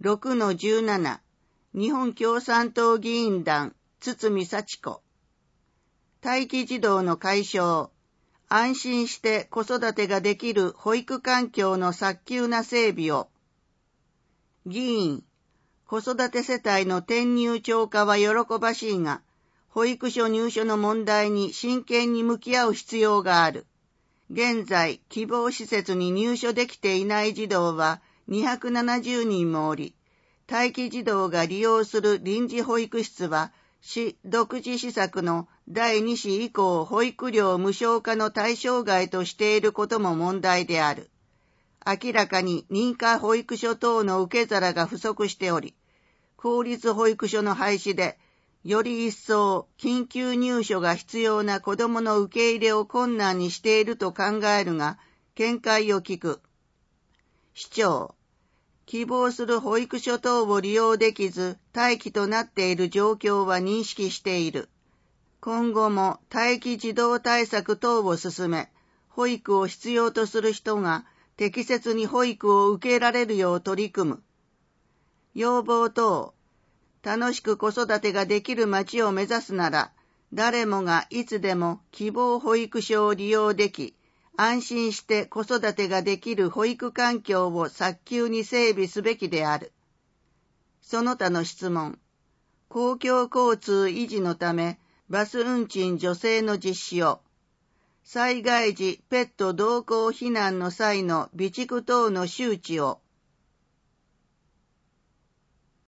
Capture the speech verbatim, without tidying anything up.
ろくのじゅうなな 日本共産党議員団堤幸子。待機児童の解消、安心して子育てができる保育環境の早急な整備を。議員、子育て世帯の転入超過は喜ばしいが、保育所入所の問題に真剣に向き合う必要がある。現在、希望施設に入所できていない児童はにひゃくななじゅうにんもおり、待機児童が利用する臨時保育室は、市独自施策のだいに子以降保育料無償化の対象外としていることも問題である。明らかに認可保育所等の受け皿が不足しており、公立保育所の廃止で、より一層緊急入所が必要な子どもの受け入れを困難にしていると考えるが、見解を聞く。市長、希望する保育所等を利用できず、待機となっている状況は認識している。今後も待機児童対策等を進め、保育を必要とする人が適切に保育を受けられるよう取り組む。要望等、楽しく子育てができる街を目指すなら、誰もがいつでも希望保育所を利用でき、安心して子育てができる保育環境を早急に整備すべきである。その他の質問。公共交通維持のため、バス運賃助成の実施を。災害時ペット同行避難の際の備蓄等の周知を。